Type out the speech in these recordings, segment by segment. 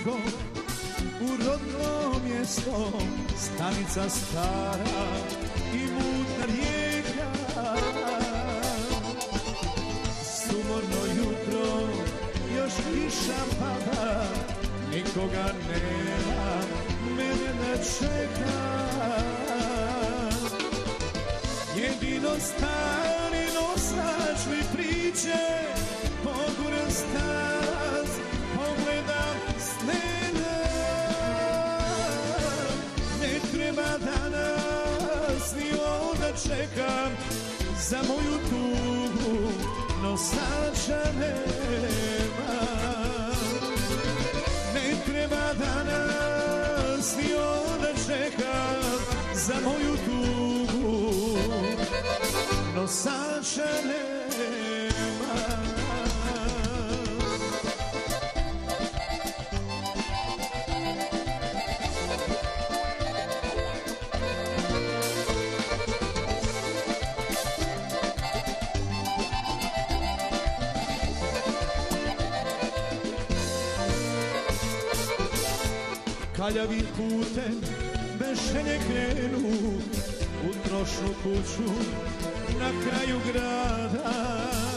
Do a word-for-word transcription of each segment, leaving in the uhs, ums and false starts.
stigom u rodno mjesto, stanica stara i mutna rijeka. Sumorno jutro, još kiša pada, nikoga nema, mene ne čeka. Jedino stari nosač mi priče, poguran starac, pogledam snena. Ne treba danas ni onda čekam, za moju tugu nosača nema. Ne treba danas ni onda čekam, za moju tugu nosača nema. Kaljavim putem bez želje krenu u trošnu kuću na kraju grada.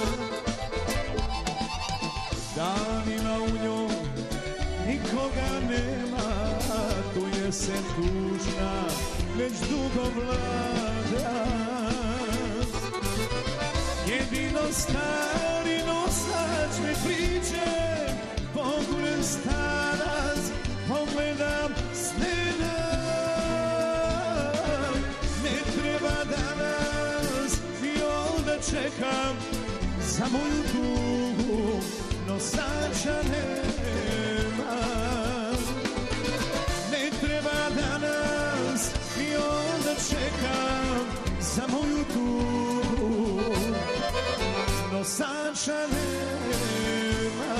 Danima u njoj nikoga nema, tu jesen tužna već dugo vlada. Jedino stari nosač mi priče, poguren starac, pogledam snena. Ne treba danas i onda čekam, za moju tugu nosača nema. Ne treba danas i onda čekam, za moju tugu nosača nema.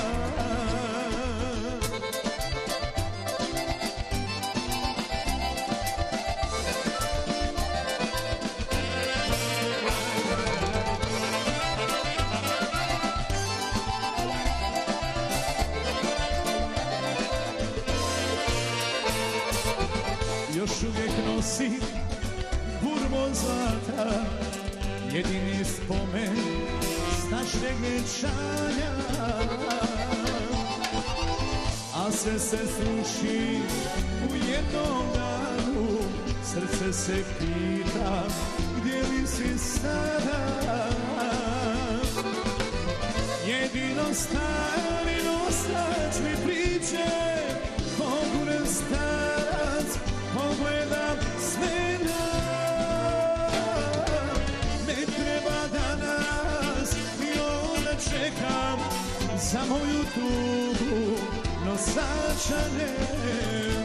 Još uvijek nosim burbon zlata, jedini spomen s našeg vjenčanja. A sve se sruši u jednom danu, srce se pita gdje li si sada. Jedino stari nosač mi priče, poguren starac, pogledam snena. Ne treba danas i onda čekam, za moju tugu nosača nema.